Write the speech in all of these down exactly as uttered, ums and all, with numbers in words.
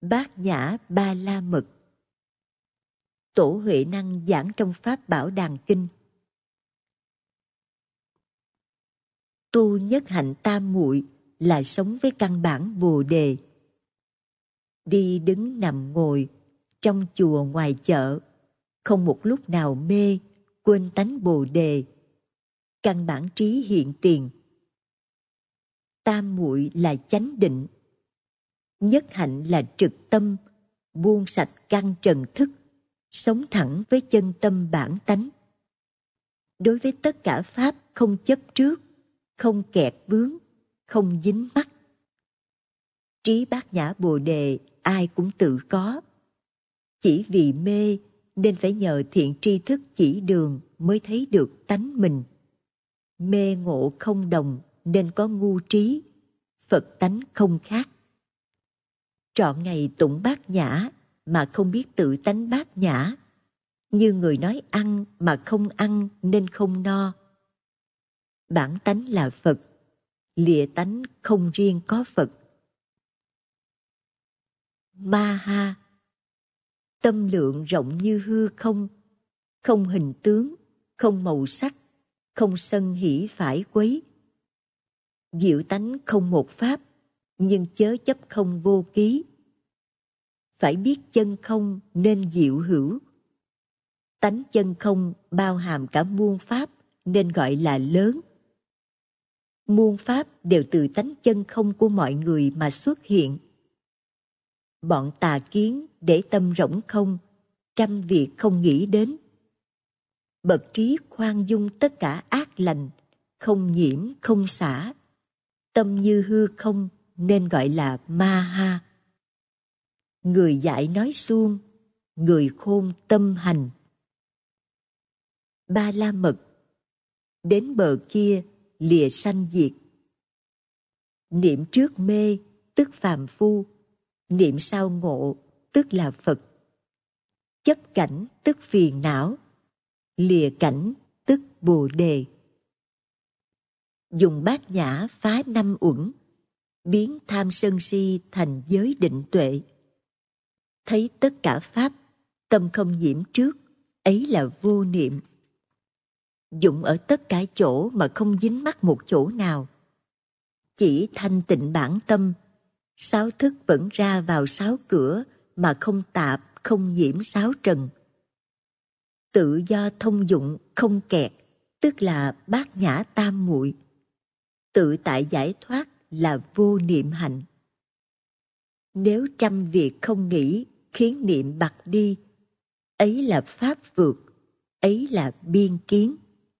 Bát Nhã Ba La Mật. Tổ Huệ Năng giảng trong Pháp Bảo Đàn Kinh. Tu nhất hạnh tam muội là sống với căn bản Bồ Đề. Đi đứng nằm ngồi, trong chùa ngoài chợ, không một lúc nào mê, quên tánh Bồ Đề. Căn bản trí hiện tiền. Tam muội là chánh định. Nhất hạnh là trực tâm, buông sạch căn trần thức, sống thẳng với chân tâm bản tánh. Đối với tất cả pháp không chấp trước, không kẹt vướng, không dính mắc. Trí bát nhã Bồ Đề ai cũng tự có. Chỉ vì mê nên phải nhờ thiện tri thức chỉ đường mới thấy được tánh mình. Mê ngộ không đồng nên có ngu trí, Phật tánh không khác. Trọn ngày tụng bát nhã mà không biết tự tánh bát nhã, như người nói ăn mà không ăn nên không no. Bản tánh là Phật, lìa tánh không riêng có Phật. Ma ha, tâm lượng rộng như hư không, không hình tướng, không màu sắc, không sân hỉ phải quấy. Diệu tánh không một pháp, nhưng chớ chấp không vô ký. Phải biết chân không nên diệu hữu. Tánh chân không bao hàm cả muôn pháp nên gọi là lớn. Muôn pháp đều từ tánh chân không của mọi người mà xuất hiện. Bọn tà kiến để tâm rỗng không, trăm việc không nghĩ đến. Bậc trí khoan dung tất cả ác lành, không nhiễm không xả. Tâm như hư không nên gọi là ma ha. Người dạy nói suông, người khôn tâm hành. Ba la mật, đến bờ kia lìa sanh diệt. Niệm trước mê tức phàm phu, niệm sau ngộ tức là Phật. Chấp cảnh tức phiền não, lìa cảnh tức Bồ Đề. Dùng bát nhã phá năm uẩn, biến tham sân si thành giới định tuệ. Thấy tất cả pháp, tâm không nhiễm trước, ấy là vô niệm. Dụng ở tất cả chỗ mà không dính mắc một chỗ nào. Chỉ thanh tịnh bản tâm, sáu thức vẫn ra vào sáu cửa mà không tạp, không nhiễm sáu trần. Tự do thông dụng, không kẹt, tức là bát nhã tam muội. Tự tại giải thoát là vô niệm hạnh. Nếu trăm việc không nghĩ khiến niệm bặt đi, ấy là pháp vượt, ấy là biên kiến.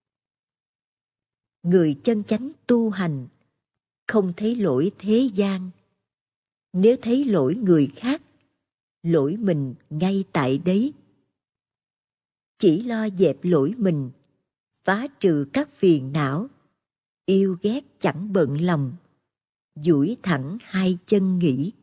Người chân chánh tu hành, không thấy lỗi thế gian. Nếu thấy lỗi người khác, lỗi mình ngay tại đấy. Chỉ lo dẹp lỗi mình, phá trừ các phiền não, yêu ghét chẳng bận lòng, duỗi thẳng hai chân nghĩ.